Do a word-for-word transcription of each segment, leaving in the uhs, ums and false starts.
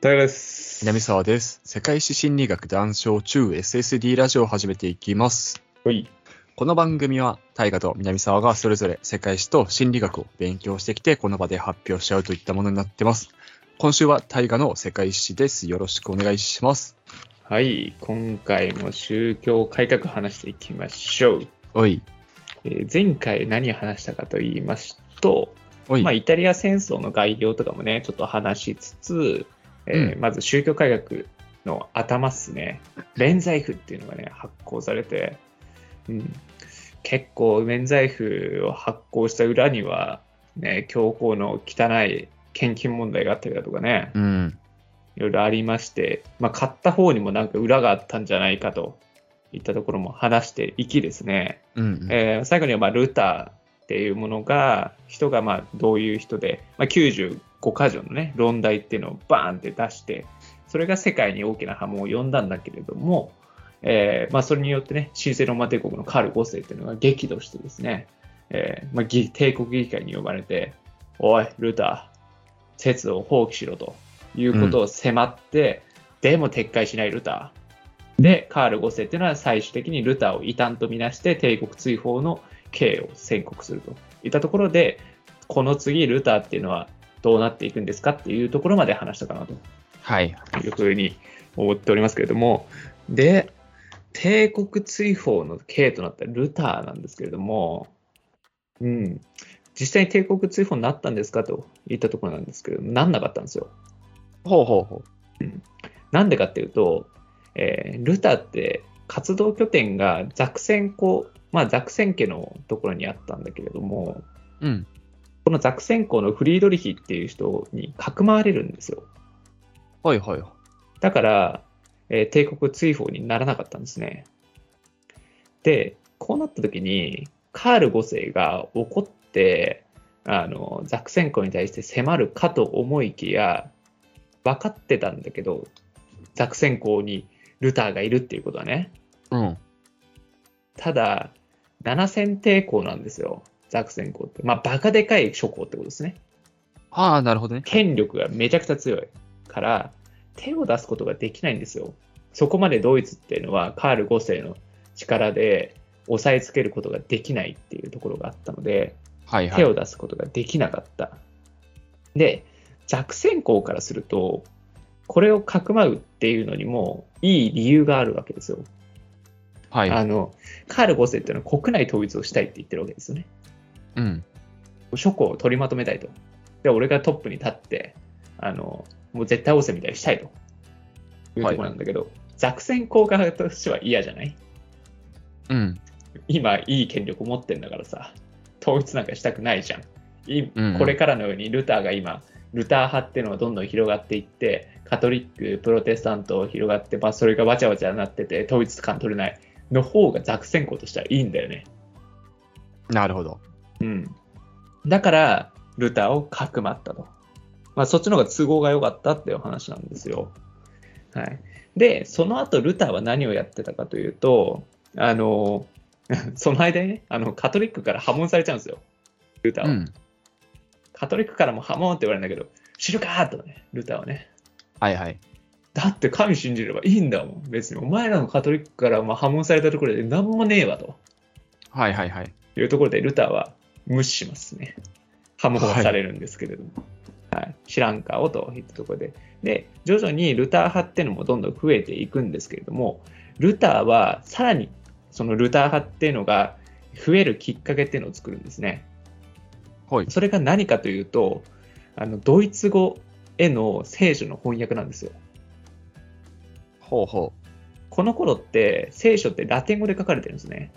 大です。 南沢です。世界史心理学談笑中 エスエスディー ラジオを始めていきます。 はい。 この番組は大河と南沢がそれぞれ世界史と心理学を勉強してきてこの場で発表しちゃうといったものになってます。今週は大河の世界史です。よろしくお願いします。 はい。今回も宗教改革話していきましょう。 おい。 えー、前回何話したかと言いますと、 おい。 まあ、イタリア戦争の概要とかもね、ちょっと話しつつ、えーうん、 まず宗教改革の頭っすね。免罪符っていうのがね、発行されて、うん、結構免罪符を発行した裏には、ね、教皇の汚い献金問題があったりだとかね、 うん、 いろいろありまして、まあ、買った方にもなんか裏があったんじゃないかといったところも話していきですね、 うんうんえー最後にはまあルターっていうものが、人がまあどういう人で、まあ、きゅうじゅうごか条のね、論題っていうのをバーンって出して、それが世界に大きな波紋を呼んだんだけれども、えーまあ、それによってね、神聖ローマ帝国のカールごせいっていうのが激怒してですね、えーまあ、議帝国議会に呼ばれて、おい、ルター、説を放棄しろということを迫って、うん、でも撤回しないルター。で、カールごせいっていうのは最終的にルターを異端とみなして帝国追放の刑を宣告するといったところで、この次ルターっていうのはどうなっていくんですかっていうところまで話したかなというふうに思っておりますけれども、で、帝国追放の刑となったルターなんですけれども、うん、実際に帝国追放になったんですかといったところなんですけど、なんなかったんですよ。 ほうほうほう。うん、なんでかっていうと、えー、ルターって活動拠点がザクセン公、まあザクセン家のところにあったんだけれども、 うん、 このザクセン公のフリードリヒっていう人にかくまわれるんですよ。 はいはい。 だから、えー、帝国追放にならなかったんですね。で、こうなった時にカールごせいが怒ってあのザクセン公に対して迫るかと思いきや、分かってたんだけど、ザクセン公にルターがいるっていうことはね。 うん。 ただ、ななせん抵抗なんですよ、ザクセン公って。まあ、バカでかい諸侯ってことですね。 ああ、なるほどね。 権力がめちゃくちゃ強いから、手を出すことができないんですよ。そこまでドイツっていうのは、カールごせいの力で押さえつけることができないっていうところがあったので、 はいはい、 手を出すことができなかった。で、ザクセン公からすると、これをかくまうっていうのにもいい理由があるわけですよ。 はい、 あのカールごせいっていうのは国内統一をしたいって言ってるわけですよね。 うん、 諸侯を取りまとめたいと。で、俺がトップに立って、あのもう絶対王政みたいにしたいというところなんだけど、はい、ザクセン公側としては嫌じゃない？ うん、 今いい権力を持ってんだからさ、統一なんかしたくないじゃん。 うんうん、 これからのようにルターが今、ルター派っていうのがどんどん広がっていって、カトリック、プロテスタント広がって、まあ、それがわちゃわちゃになってて、統一感取れないの方がザクセン公としてはいいんだよね。 なるほど。 うん。だから、ルターをかくまったと。まあ、そっちの方が都合が良かったっていう話なんですよ。はい。で、その後、ルターは何をやってたかというと、あの、その間にね、あのカトリックから破門されちゃうんですよ、ルターは。うん、カトリックからも破門って言われるんだけど、知るかーとね、ルターはね。 はいはい。 だって神信じればいいんだもん。別にお前らのカトリックからまあ破門されたところで何もねえわと。 はいはいはい。 いうところでルターは無視しますね。破門はされるんですけれども。はいはい、知らんかをといったところで。で、徐々にルター派っていうのもどんどん増えていくんですけれども、ルターはさらにそのルター派っていうのが増えるきっかけっていうのを作るんですね。はい、それが何かというと、あのドイツ語への聖書の翻訳なんですよ。 ほうほう。 この頃って聖書ってラテン語で書かれてるんですね。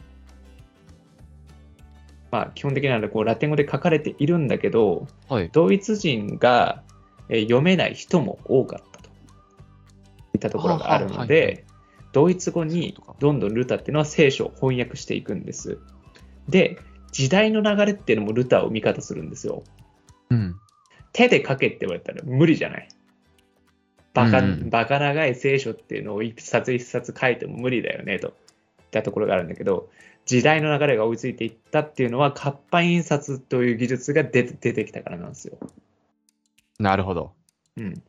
まあ基本的にはこうラテン語で書かれているんだけど、はい、ドイツ人が読めない人も多かったといったところがあるので、はあはあはいはい、ドイツ語にどんどんルターっていうのは聖書を翻訳していくんです。で、時代の流れっていうのもルターを味方するんですよ。うん、手で書けって言われたら無理じゃない。バカ、うん、バカ長い聖書っていうのを一冊一冊書いても無理だよねといったところがあるんだけど、時代の流れが追いついていったっていうのは活版印刷という技術が出て、出てきたからなんですよ。 なるほど。 うん。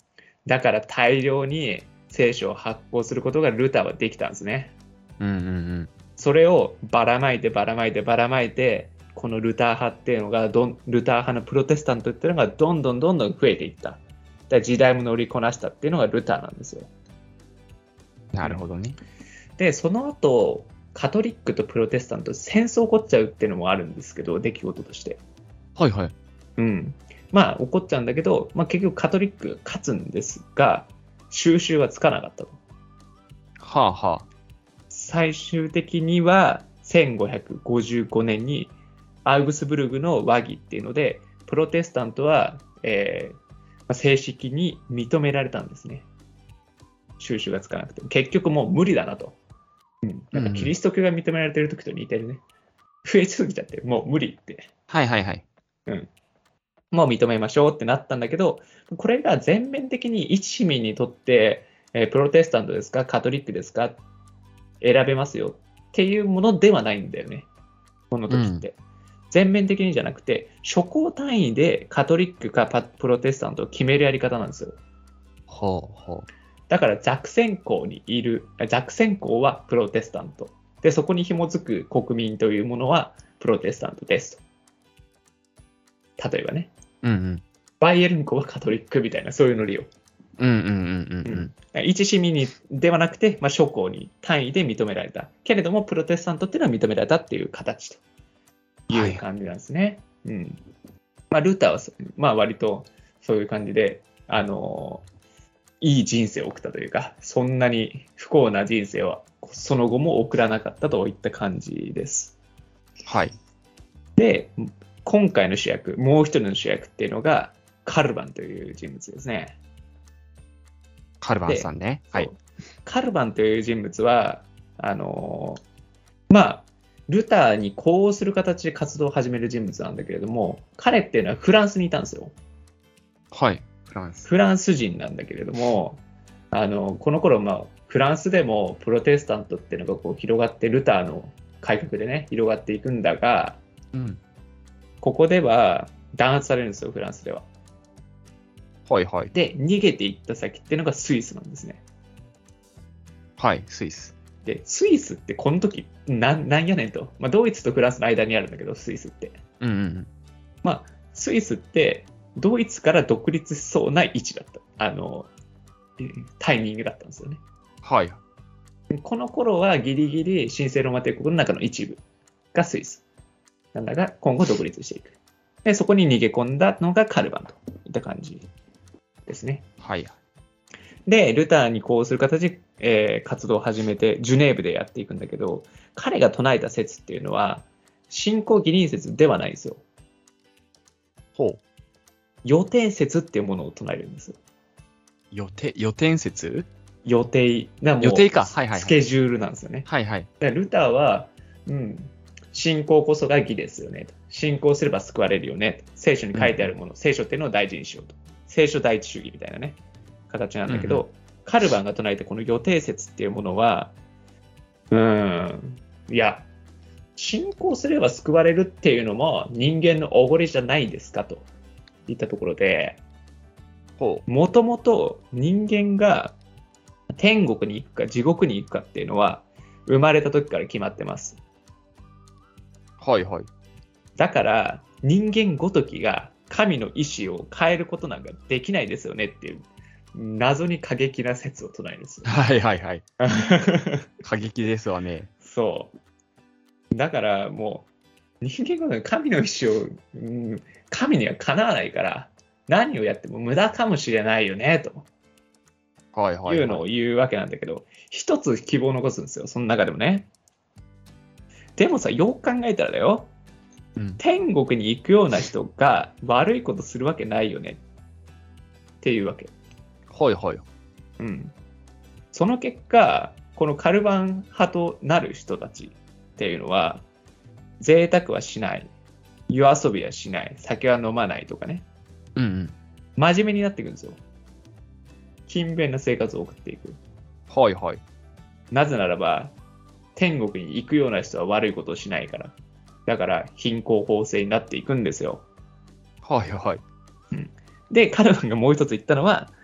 だから大量に聖書を発行することがルターはできたんですね。 うんうんうん。 それをばらまいてばらまいてばらまいて、このルター派っていうのがどん、ルター派のプロテスタントっていうのがどんどんどんどん増えていった。だから時代も乗りこなしたっていうのがルターなんですよ。 なるほどね。 で、その後、カトリックとプロテスタント戦争起こっちゃうっていうのもあるんですけど、出来事として。 はいはい。 うん。まあ、起こっちゃうんだけど、まあ、結局カトリックが勝つんですが、収拾はつかなかったと。 はあはあ。 最終的にはせんごひゃくごじゅうごねんにアウグスブルグの和議っていうので、プロテスタントは、えーまあ、正式に認められたんですね。収拾がつかなくて。結局もう無理だなと。うん、なんかキリスト教が認められてる時と似てるね。増えすぎちゃって、もう無理って。 はいはいはい。 うん。もう認めましょうってなったんだけど、これが全面的に一市民にとって、えープロテスタントですか、カトリックですか、選べますよっていうものではないんだよね。この時って。うん、全面的にじゃなくて、諸校単位でカトリックかプロテスタントを決めるやり方なんですよ。 ほうほう。だから弱専校にいる、弱専校はプロテスタント。で、そこに紐づく国民というものはプロテスタントですと。例えばね。 うんうん。 バイエルン校はカトリックみたいな、そういうノリを。 うんうんうんうんうん。一市民にではなくて、まあ、諸校に単位で認められた。けれども、プロテスタントっていうのは認められたっていう形という感じなんですね。はい、うん。まあ、ルターは、まあ、割とそういう感じで、あのー、いい人生を送ったというか、そんなに不幸な人生はその後も送らなかったといった感じです。 はい。 で、今回の主役、もう一人の主役っていうのが、カルバンという人物ですね。 カルバンさんね。はい。 カルバンという人物は、あのー、まあ、ルターに呼応する形で活動を始める人物なんだけれども、彼っていうのはフランスにいたんですよ。 はい。フランス。 フランス人なんだけれども、あの、この頃、まあ、フランスでもプロテスタントっていうのがこう広がって、ルターの改革でね、広がっていくんだが、 うん、 ここでは弾圧されるんですよ、フランスでは。 はいはい。 で、逃げていった先っていうのがスイスなんですね。 はい、スイス。 で、スイスってこの時、な、なんやねんと。まあ、ドイツとフランスの間にあるんだけど、スイスって。 うんうん。 まあ、スイスって、ドイツから独立しそうな位置だった。あの、タイミングだったんですよね。 はい。 この頃はギリギリ神聖ローマ帝国の中の一部がスイスなんだが、今後独立していく。で、そこに逃げ込んだのがカルバンといった感じですね。 はい。 で、ルターに呼応する形で、えー、活動を始めて、ジュネーブでやっていくんだけど、彼が唱えた説っていうのは、信仰義人説ではないんですよ。 ほう。 予定説っていうものを唱えるんですよ。 予定、予定説予定。もう予定か。はいはい、はい。 スケジュールなんですよね。 はいはい。 でルターは、うん、信仰こそが義ですよねと。信仰すれば救われるよねと。聖書に書いてあるもの、うん、聖書っていうのを大事にしようと。聖書第一主義みたいなね、形なんだけど、うんうん、カルバンが唱えてこの予定説っていうものは、うーん、いや、信仰すれば救われるっていうのも人間のおごりじゃないですかといったところで、もともと人間が天国に行くか地獄に行くかっていうのは生まれた時から決まってます。 はいはい。 だから人間ごときが神の意志を変えることなんかできないですよねっていう謎に過激な説を唱えるんですよ。 はいはいはい。過激ですわね。 そう。だからもう人間ごとき神の意志を、うん、神にはかなわないから何をやっても無駄かもしれないよねと。 はいはいはい、 いうのを言うわけなんだけど、一つ希望を残すんですよ、その中でもね。でもさ、よく考えたらだよ、うん、天国に行くような人が悪いことするわけないよねっていうわけ。 はいはい。 うん。その結果、このカルバン派となる人たちっていうのは、贅沢はしない、夜遊びはしない、酒は飲まないとかね。 うんうん。 真面目になっていくんですよ。勤勉な生活を送っていく。 はいはい。 なぜならば、天国に行くような人は悪いことをしないから。だから、貧困法制になっていくんですよ。 はいはい。 うん、で、カルバンがもう一つ言ったのは、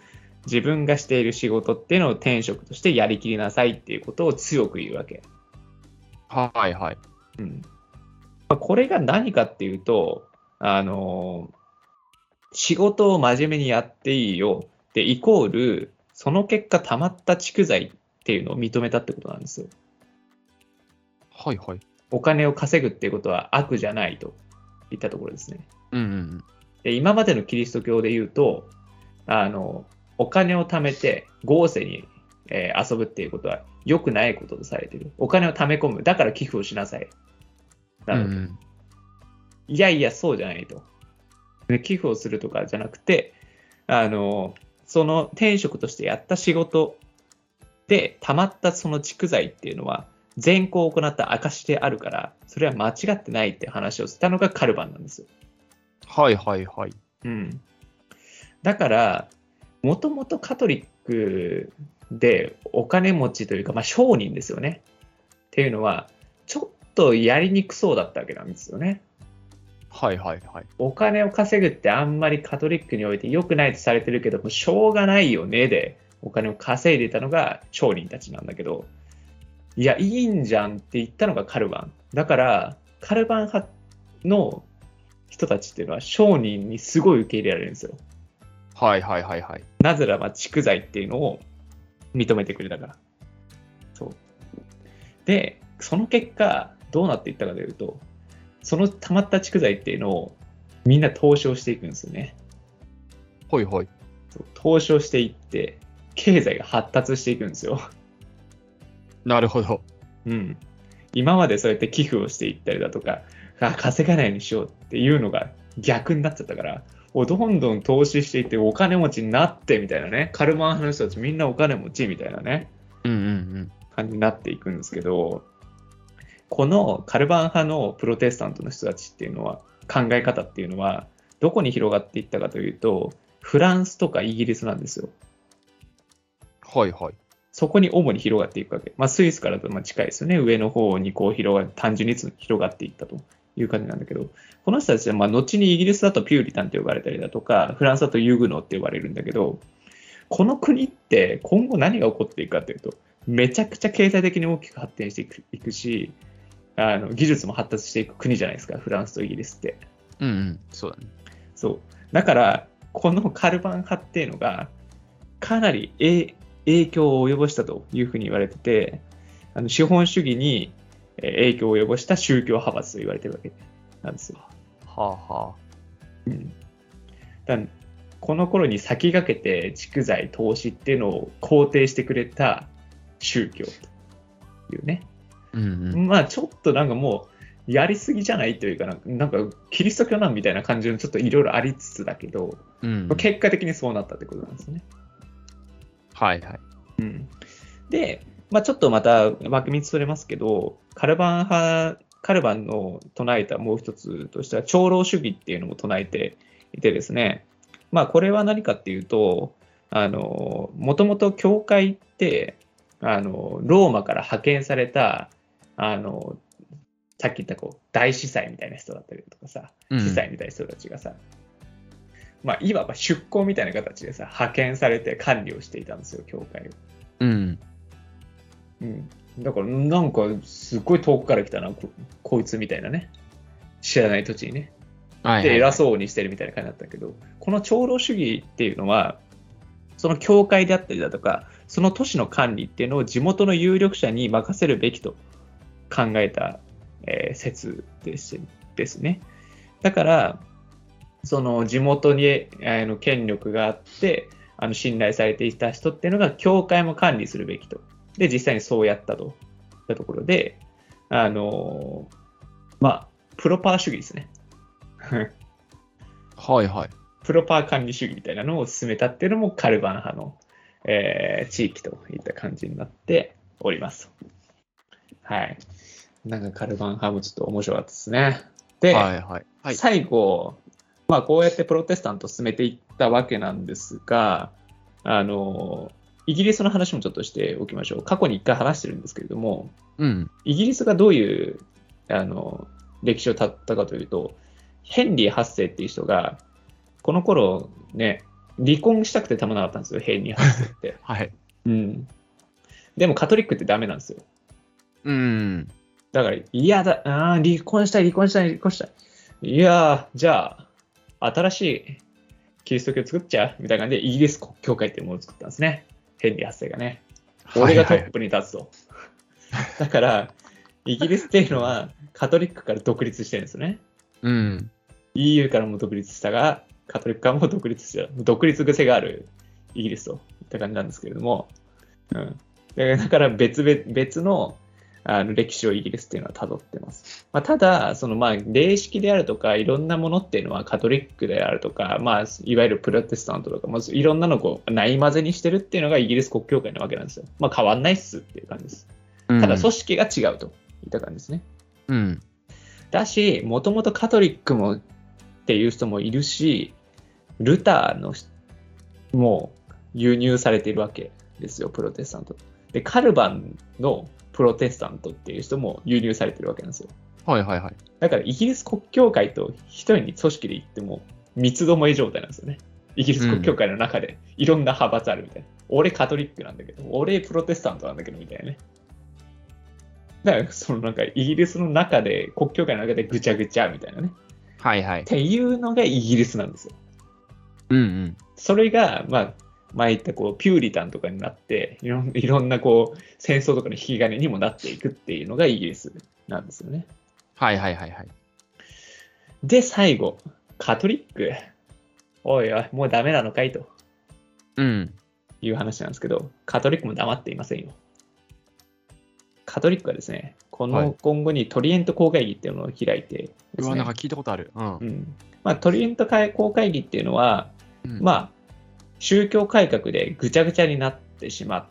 自分がしている仕事っていうのを天職としてやりきりなさいっていうことを強く言うわけ。 はいはい。 うんまあ、これが何かっていうと、あの仕事を真面目にやっていいよでイコールその結果たまった蓄財っていうのを認めたってことなんですよ。 はいはい。 お金を稼ぐっていうことは悪じゃないといったところですね。 うんうんうん。 で今までのキリスト教で言うと、あのお金を貯めて豪勢に、えー遊ぶっていうことは良くないこととされている。お金を貯め込む。だから寄付をしなさい。なるほど。 うんうんいやいや、そうじゃないと。で寄付をするとかじゃなくて、あのその天職としてやった仕事でたまったその蓄財っていうのは善行を行った証であるから、それは間違ってないって話をしたのがカルバンなんですよ。 はいはいはい。 うん、だから、もともとカトリックでお金持ちというか、まあ、商人ですよね。っていうのは、ちょっとやりにくそうだったわけなんですよね。 はいはいはい。 お金を稼ぐってあんまりカトリックにおいて良くないとされてるけども、しょうがないよねで、お金を稼いでいたのが商人たちなんだけど、いや、いいんじゃんって言ったのがカルバン。だから、カルバン派の人たちっていうのは商人にすごい受け入れられるんですよ。 はいはいはいはい。 なぜならば蓄財っていうのを認めてくれたから。そう。で、その結果、どうなっていったかというと、その溜まった蓄財っていうのをみんな投資をしていくんですよね。 はいはい。 そう投資をしていって、経済が発達していくんですよ。 なるほど。 うん。今までそうやって寄付をしていったりだとか、あ稼がないようにしようっていうのが逆になっちゃったから、おどんどん投資していってお金持ちになってみたいなね、カルマン派の人たちみんなお金持ちみたいなね、 うんうんうん。 感じになっていくんですけど、このカルバン派のプロテスタントの人たちっていうのは、考え方っていうのは、どこに広がっていったかというと、フランスとかイギリスなんですよ。 はいはい。 そこに主に広がっていくわけ。まあ、スイスからとまあ近いですよね。上の方にこう広が単純に広がっていったという感じなんだけど、この人たちはまあ後にイギリスだとピューリタンって呼ばれたりだとか、フランスだとユグノって呼ばれるんだけど、この国って今後何が起こっていくかというと、めちゃくちゃ経済的に大きく発展していく、いくし、あの技術も発達していく国じゃないですか、フランスとイギリスって。 うんうん。そうだね。 そう。だから、このカルバン派っていうのが、かなり影影響を及ぼしたというふうに言われてて、あの資本主義にえー影響を及ぼした宗教派閥と言われてるわけなんですよ。 はあはうん、だからこの頃に先駆けて蓄財、投資っていうのを肯定してくれた宗教というね。 あ。うんうん。 まあちょっとなんかもうやりすぎじゃないというかなんか、なんかキリスト教なんみたいな感じのちょっといろいろありつつだけど、 うんうん、 結果的にそうなったってことなんですね。 はいはい。 うん、で、まあ、ちょっとまた枠道それますけど、カルバン派、カルバンの唱えたもう一つとしては、長老主義っていうのも唱えていてですね、まあ、これは何かっていうと、あの、もともと教会って、あの、ローマから派遣された、あの、さっき言ったこう大司祭みたいな人だったりとかさ、 うん司祭みたいな人たちがさ、まあ、いわば出向みたいな形でさ、派遣されて管理をしていたんですよ、教会を。 うん。 うん。だから、なんか、すごい遠くから来たな、こ、こいつみたいなね。知らない土地にね。で、 はいはいはい、 偉そうにしてるみたいな感じだったけど、この長老主義っていうのは、その教会であったりだとか、その都市の管理っていうのを地元の有力者に任せるべきと考えた、えー説ですですね。だから、その地元にあの権力があって、あの信頼されていた人っていうのが、教会も管理するべきと。で、実際にそうやったといったところで、あの、まあ、プロパー主義ですね。 はいはい。 プロパー管理主義みたいなのを進めたっていうのもカルバン派の、えー地域といった感じになっております。はい。なんかカルバン派もちょっと面白かったですね。で、 はいはいはい、 最後、まあ、こうやってプロテスタントを進めていったわけなんですが、あの、イギリスの話もちょっとしておきましょう。過去に一回話してるんですけれども、 うん。 イギリスがどういうあの歴史をたったかというと、ヘンリーはっせいっていう人が、この頃ね、 離婚したくてたまらなかったんですよ、ヘンリーはちせいって。 はい。 うん。でもカトリックってダメなんですよ。 うん。 だから、嫌だ、あー離婚したい、離婚したい、離婚したい。いやー、じゃあ、新しいキリスト教作っちゃうみたいな感じで、イギリス国教会っていうものを作ったんですね。ヘンリーはちせいがね。俺がトップに立つと。はいはい、だから、イギリスっていうのはカトリックから独立してるんですね。 うん。 イーユー からも独立したが、カトリックからも独立した。独立癖があるイギリスといった感じなんですけれども、うん、だから別々別のあの歴史をイギリスっていうのは辿ってます。まあ、ただ、そのまあ霊式であるとか、いろんなものっていうのはカトリックであるとか、まあ、いわゆるプロテスタントとか、まずいろんなのをこうない混ぜにしてるっていうのがイギリス国教会なわけなんですよ。まあ変わんないっすっていう感じです。ただ組織が違うといった感じですね。 うん。 だし、もともとカトリックもっていう人もいるし、ルターのも輸入されているわけですよ、プロテスタント。で、カルバンのプロテスタントっていう人も輸入されてるわけなんですよ。 はいはいはい。 だからイギリス国教会と一人に組織で言っても三つどもえ状態なんですよね。イギリス国教会の中でいろんな派閥あるみたいな。うん、俺カトリックなんだけど、俺プロテスタントなんだけどみたいなね。だからそのなんかイギリスの中で、国教会の中でぐちゃぐちゃみたいなね。 はいはい。 っていうのがイギリスなんですよ。 うんうん。 それが、まあ、前言ったこうピューリタンとかになっていろん、いろんなこう戦争とかの引き金にもなっていくっていうのがイギリスなんですよね。 はいはいはいはい。 で、最後、カトリック。おいおい、もうダメなのかいと。 うん。 いう話なんですけど、カトリックも黙っていませんよ。カトリックはですね、この今後にトリエント公会議っていうのを開いてですね、 うわ、なんか聞いたことある。うん。 うん、まあ、トリエント公会議っていうのは、 うん、 まあ、宗教改革でぐちゃぐちゃになってしまった、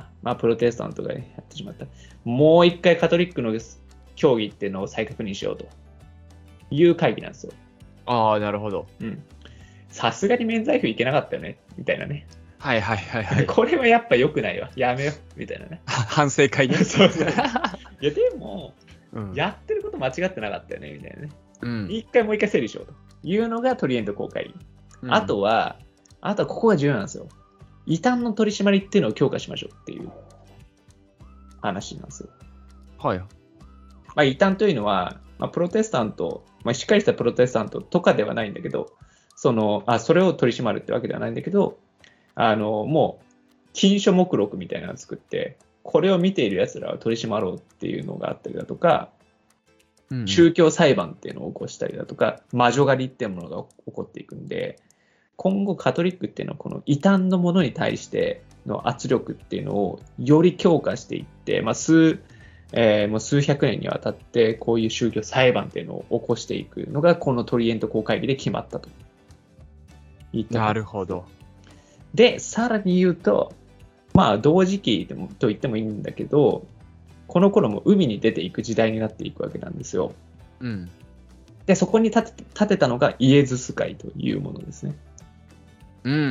まあ、プロテスタントがやってしまった、もう一回カトリックの教義っていうのを再確認しようという会議なんですよ。 ああ、なるほど。 うん。さすがに免罪符いけなかったよね、みたいなね。 はいはいはいはい。 これはやっぱ良くないわ。やめよう、みたいなね。 反省会ね。 そうそう。いや、でも、 うん、 やってること間違ってなかったよね、みたいなね。 うん、 一回もう一回整理しようというのがトリエント公会議。 うん、あとは、あとはここが重要なんですよ。異端の取り締まりっていうのを強化しましょうっていう話なんですよ。 はい。 まあ、異端というのは、まあ、プロテスタント、まあ、しっかりしたプロテスタントとかではないんだけど、そのあそれを取り締まるってわけではないんだけど、あのもう禁書目録みたいなのを作って、これを見ている奴らを取り締まろうっていうのがあったりだとか、うん、宗教裁判っていうのを起こしたりだとか、魔女狩りっていうものが起こっていくんで、今後カトリックっていうのはこの異端のものに対しての圧力っていうのをより強化していって、まあ、数、えー、もう数百年にわたってこういう宗教裁判っていうのを起こしていくのがこのトリエント公会議で決まったと。 なるほど。 で、さらに言うと、まあ同時期でもと言ってもいいんだけど、この頃も海に出ていく時代になっていくわけなんですよ。 うん。 で、そこに立て、立てたのがイエズス会というものですね。 うんうんうん。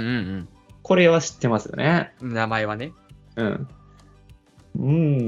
これは知ってますよね。 名前はね。 うん。うん。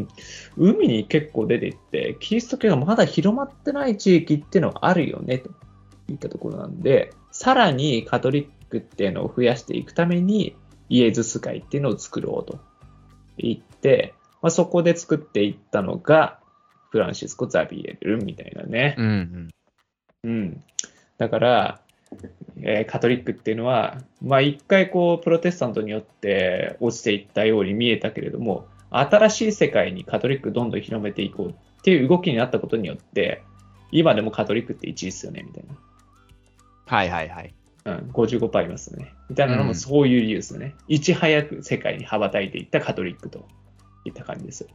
海に結構出ていって、キリスト教がまだ広まってない地域っていうのはあるよね、といったところなんで、さらにカトリックっていうのを増やしていくために、イエズス会っていうのを作ろうと言って、まあ、そこで作っていったのが、フランシスコ・ザビエルみたいなね。 うん、 うん。うん。だから、えー、カトリックっていうのは、まあ一回こう、プロテスタントによって落ちていったように見えたけれども、新しい世界にカトリックどんどん広めていこうっていう動きになったことによって、今でもカトリックっていちいですよね、みたいな。 はいはいはい。 うん、ごじゅうごパーセントいますね。みたいなのもそういう理由ですよね。うん、いち早く世界に羽ばたいていったカトリックといった感じですよ。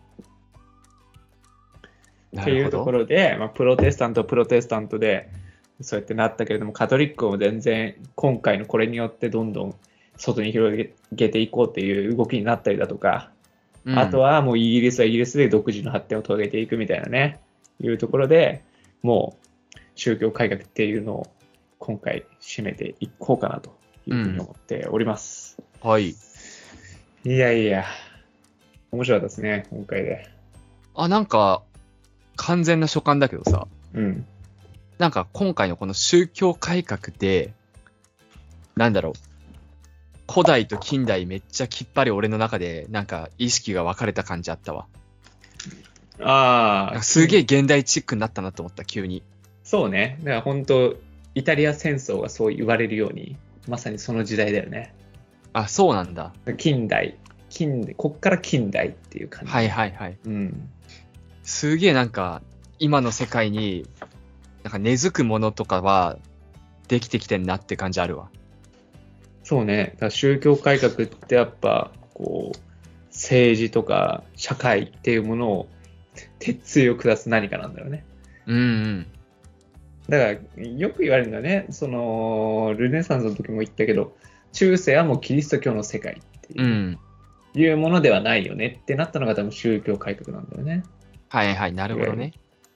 っていうところで、まあ、プロテスタント、プロテスタントで、そうやってなったけれども、カトリックを全然今回のこれによってどんどん外に広げていこうっていう動きになったりだとか、うん、あとはもうイギリスはイギリスで独自の発展を遂げていくみたいなね、いうところでもう宗教改革っていうのを今回締めていこうかなというふうに思っております。 うん、はい。いやいや、面白かったですね、今回で。 あ、なんか完全な所感だけどさ。 うん。 なんか今回のこの宗教改革で、なんだろう、 古代と近代めっちゃきっぱり俺の中でなんか意識が分かれた感じあったわ。 ああ。 すげえ現代チックになったなと思った、急に。 そうね。だから本当、イタリア戦争がそう言われるように、まさにその時代だよね。 あ、そうなんだ。 近代。近代。こっから近代っていう感じ。 はいはいはい。 うん。 すげえなんか、今の世界に、なんか根付くものとかは、できてきてんなって感じあるわ。 そうね。だから宗教改革ってやっぱ、こう、政治とか社会っていうものを鉄槌を下す何かなんだろうね。 うんうん。 だからよく言われるんだよね。そのルネサンスの時も言ったけど、中世はもうキリスト教の世界っていう,、 うん、 いうものではないよねってなったのが多分宗教改革なんだよね。 はいはい、なるほどね。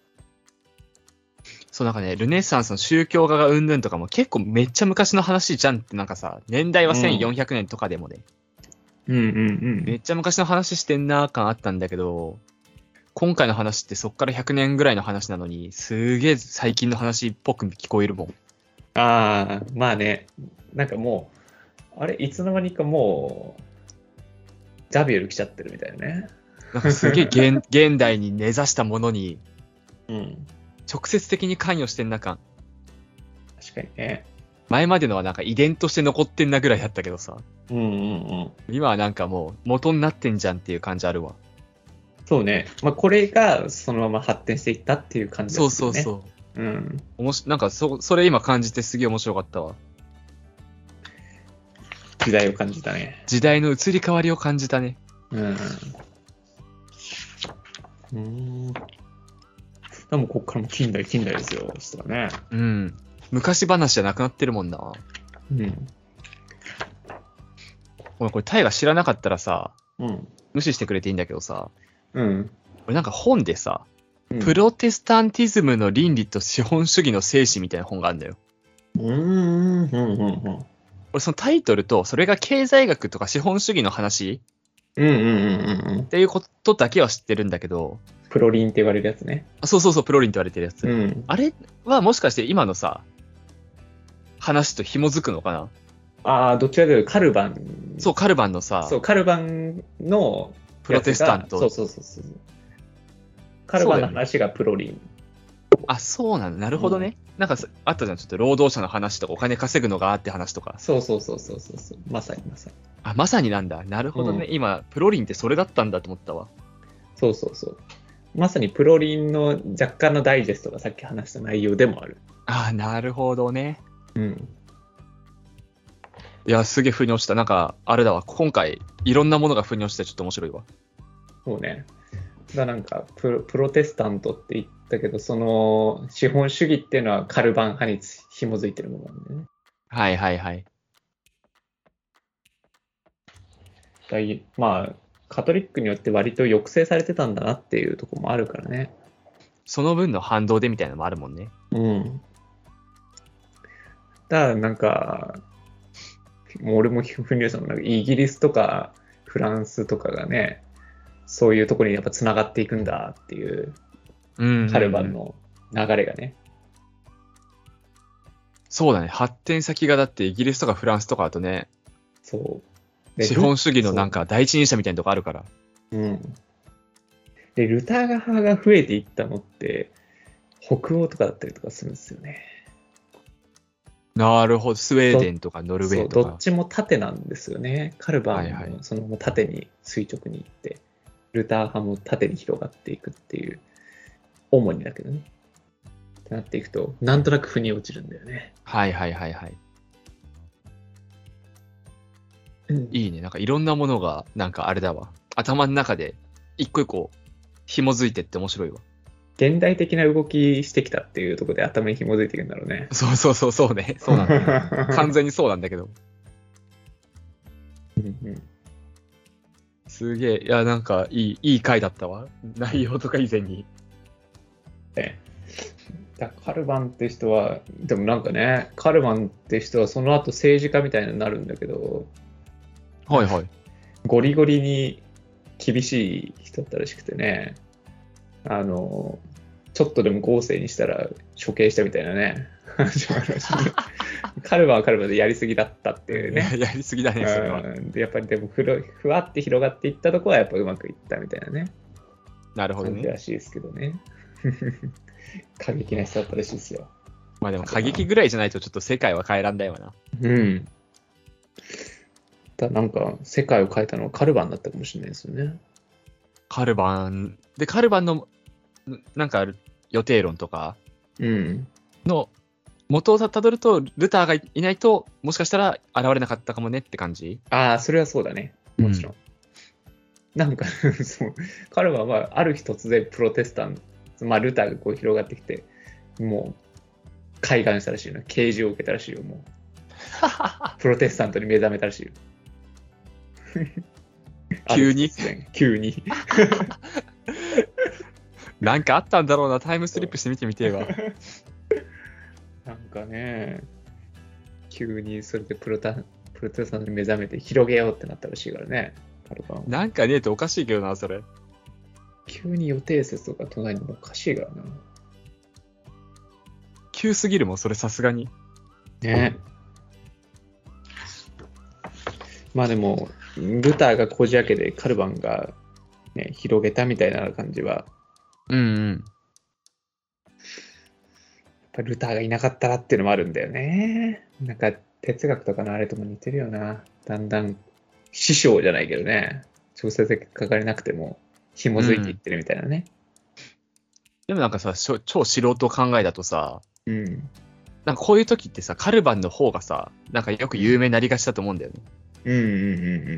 そうなんかね、ルネサンスの宗教画がうんぬんとかも結構めっちゃ昔の話じゃんってなんかさ、年代はせんよんひゃくねんとかでもね、 うんうんうんめっちゃ昔の話してんなー感あったんだけど、今回の話ってそっからひゃくねんぐらいの話なのに、すげえ最近の話っぽく聞こえるもん。 ああ、まあね、なんかもう、あれ、いつの間にかもう、ザビエル来ちゃってるみたいなね。 なんかすげえ現現代に根ざしたものに、 うん、 直接的に関与してんな感。 確かにね。 前までのはなんか遺伝として残ってんなぐらいだったけどさ、 うんうんうん。 今はなんかもう元になってんじゃんっていう感じあるわ。 そうね。まあ、これがそのまま発展していったっていう感じですよね。 そうそうそう。 うん。 おもしなんかそ、それ今感じてすげえ面白かったわ。 時代を感じたね。 時代の移り変わりを感じたね。 うん。うん。でもこっからも近代近代ですよ。したらね。 うん。昔話じゃなくなってるもんな。 うん。 お前これタイが知らなかったらさ、 うん。 無視してくれていいんだけどさ、 うん。 俺なんか本でさ、 うん、 プロテスタンティズムの倫理と資本主義の精神みたいな本があるんだよ。 うーん。うん。うん。うん。 俺そのタイトルと、それが経済学とか資本主義の話うん。うん。うん。 っていうことだけは知ってるんだけど、 プロリンって言われるやつね。 あそうそうそう、プロリンって言われてるやつ。 うん。 あれはもしかして今のさ、話と紐づくのかな？ ああ、どっちかというとカルバン。 そう、カルバンのさ、 そう、カルバンのプロテスタント。 そうそうそうそう。カルバンの話がプロリン。 あ、そうなんだ。なるほどね。うん、なんかあったじゃん。ちょっと労働者の話とかお金稼ぐのがあって話とか。 そうそうそうそうそうそう。まさにまさに。 あ、まさになんだ。なるほどね。うん、今、プロリンってそれだったんだと思ったわ。 そうそうそう。まさにプロリンの若干のダイジェストがさっき話した内容でもある。 ああ、なるほどね。 うん。 いや、すげえ腑に落ちた。なんか、あれだわ。今回、いろんなものが腑に落ちてちょっと面白いわ。 そうね。だなんかプロ、プロテスタントって言ったけど、その資本主義っていうのはカルバン派に紐づいてるものなんだよね。 はいはいはい。 だいまあ、カトリックによって割と抑制されてたんだなっていうところもあるからね。 その分の反動でみたいなのもあるもんね。 うん。だからなんか、もう俺もふに落ちたのがイギリスとかフランスとかがね、そういうところにやっぱつながっていくんだっていう、カルバンの流れがね。 そうだね。発展先がだってイギリスとかフランスとかだとね、 そう。 資本主義のなんか第一人者みたいなとこあるから。 うん。で、ルター派が増えていったのって、北欧とかだったりとかするんですよね。 なるほど。スウェーデンとかノルウェーとか。 そう、どっちも縦なんですよね。カルバンもそのまま縦に垂直に行って、はいはい、ルター派も縦に広がっていくっていう、主にだけどね。ってなっていくと、なんとなく腑に落ちるんだよね。 はいはいはいはい。 うん、 いいね。なんかいろんなものが、なんかあれだわ。頭の中で一個一個紐づいてって面白いわ。 現代的な動きしてきたっていうところで頭に紐づいていくんだろうね。 そうそうそうそうね。そうなんだよ、ね。完全にそうなんだけど。 うんうん、 すげえ。いや、なんかいい、いい回だったわ。内容とか以前に。 ね、だカルバンって人は、でもなんかね、カルバンって人はその後政治家みたいになるんだけど、 はいはい。 ゴリゴリに厳しい人だったらしくてね。あのちょっとでも合成にしたら処刑したみたいなね話もあるらしい。 カルバンはカルバンでやりすぎだったっていうね。 やりすぎだね、それは。 でやっぱりでもふろふわって広がっていったところはやっぱうまくいったみたいなね。 なるほどね。 感じらしいですけどね。過激な人だったらしいですよ。 まあでも過激ぐらいじゃないとちょっと世界は変えらんだよな。 うん。だなんか世界を変えたのはカルバンだったかもしれないですよね。 カルバン、で、カルバンのなんか予定論とかうん。 の元をたどると、ルターがいないと、もしかしたら現れなかったかもねって感じ。 ああ、それはそうだね。もちろん。うん、なんかそう、カルバンはある日突然プロテスタント、まあルターがこう広がってきて、もう開眼したらしいよ。啓示を受けたらしいよ、もう。プロテスタントに目覚めたらしいよ。 急に急に。 なんかあったんだろうな、タイムスリップして見てみてえわ。 なんかね、急にそれでプロタプロテスタントに目覚めて広げようってなったらしいからね、カルバンは。 なんかねえとおかしいけどな、それ。 急に予定説とか唱えるのおかしいからな。 急すぎるもん、それさすがに。 ね。まあでも、ルターがこじ開けでカルバンが、ね、広げたみたいな感じは、 うんうん。 やっぱルターがいなかったらっていうのもあるんだよね。なんか哲学とかのあれとも似てるよな。だんだん師匠じゃないけどね、直接かかれなくても紐づいていってるみたいなね。 でもなんかさ、超素人考えだとさ、 うん。 なんかこういう時ってさ、カルバンの方がさ、なんかよく有名になりがちだと思うんだよね。 うんうんうんうん。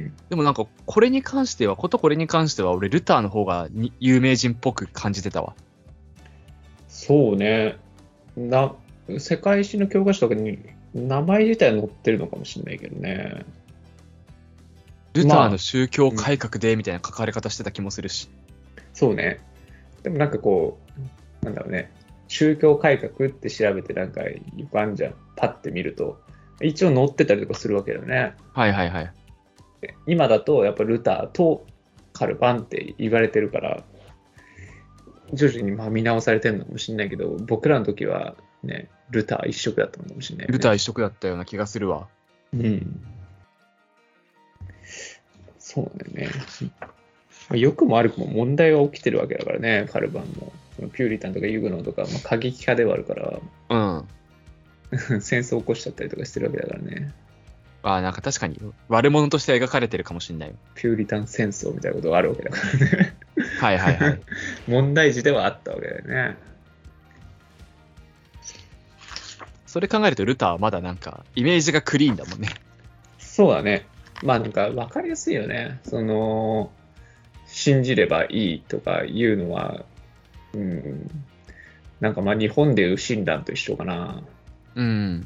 でもなんかこれに関しては、ことこれに関しては俺ルターの方がに有名人っぽく感じてたわ。 そうね。な、世界史の教科書とかに名前自体は載ってるのかもしれないけどね。 ルターの宗教改革でみたいな書かれ方してた気もするし。 まあ、そうね。でもなんかこう、なんだろうね。宗教改革って調べてなんかよくあんじゃん。パッて見ると。一応載ってたりとかするわけだよね。 はいはいはい。 今だとやっぱルターとカルバンって言われてるから、徐々にまあ見直されてるのかもしれないけど、僕らの時はね、ルター一色だったのかもしれない、ね。 ルター一色だったような気がするわ。 うん。そうだよね。良くも悪くも問題が起きてるわけだからね、カルバンも。そのピューリタンとかユグノとか、まあ、過激派ではあるから、 うん。 戦争を起こしちゃったりとかしてるわけだからね。 ああ、なんか確かに悪者として描かれてるかもしれない。 ピューリタン戦争みたいなことがあるわけだからね。 はいはいはい。 問題児ではあったわけだよね。 それ考えるとルターはまだなんかイメージがクリーンだもんね。 そうだね。まあなんか分かりやすいよね。その、信じればいいとかいうのは、うん、なんかまあ日本でいう親鸞と一緒かな。 うん。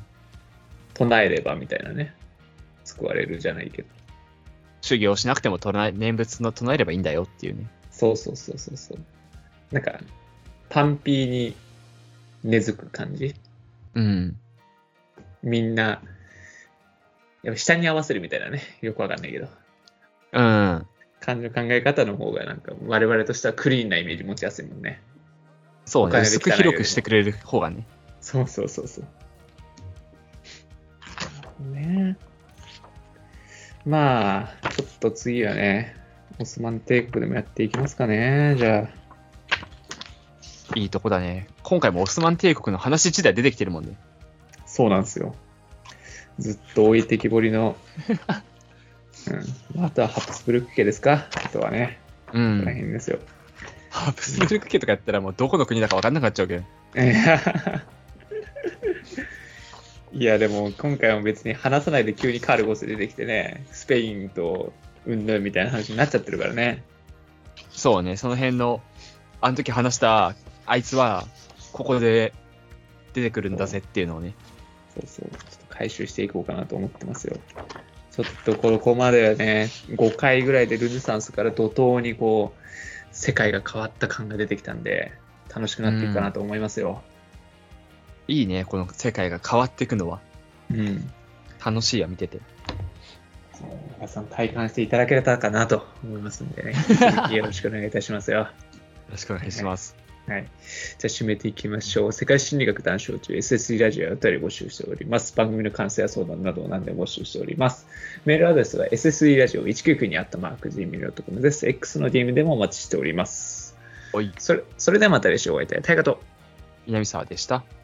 唱えればみたいなね。救われるじゃないけど。 修行しなくても唱え念仏の唱えればいいんだよっていうね。 そうそうそうそうそう。なんか、パンピーに根付く感じ。 うん。 みんな、やっぱ下に合わせるみたいなね。よくわかんないけど。 うん。 感情考え方の方がなんか我々としてはクリーンなイメージ持ちやすいもんね。 そうね。薄く広くしてくれる方がね。 そうそうそうそう。ね。まあ、ちょっと次はね、オスマン帝国でもやっていきますかね。じゃあ。 いいとこだね。今回もオスマン帝国の話自体出てきてるもんね。 そうなんですよ。ずっと置いてきぼりの。うん、あとはハプスブルク家ですか。あとはね。 うん。 大変ですよ。 ハプスブルク家とかやったらもうどこの国だか分かんなくなっちゃうけど。 いやでも今回も別に話さないで急にカルゴス出てきてね、スペインとうんぬんみたいな話になっちゃってるからね。 そうね、その辺のあの時話したあいつはここで出てくるんだぜっていうのをね。 そうそう、ちょっと回収していこうかなと思ってますよ。ちょっとここまではね、ごかいぐらいでルネサンスから怒涛にこう世界が変わった感が出てきたんで、楽しくなっていくかなと思いますよ。 うん、いいね、この世界が変わっていくのは。 うん。 楽しいわ、見てて。 皆さん体感していただけたかなと思いますんでね。よろしくお願いいたしますよ。よろしくお願いします。 ははい。じゃあ締めていきましょう。世界心理学談笑中 エスエスディー ラジオやお便り募集しております。番組の感想や相談などを何でも募集しております。メールアドレスは エスエスディー ラジオいちきゅうきゅうに アットマーク ジーメールドットコム です。X の ディーエム でもお待ちしております。 おい。 それ、それではまた来週お会いいたい。大河と南沢でした。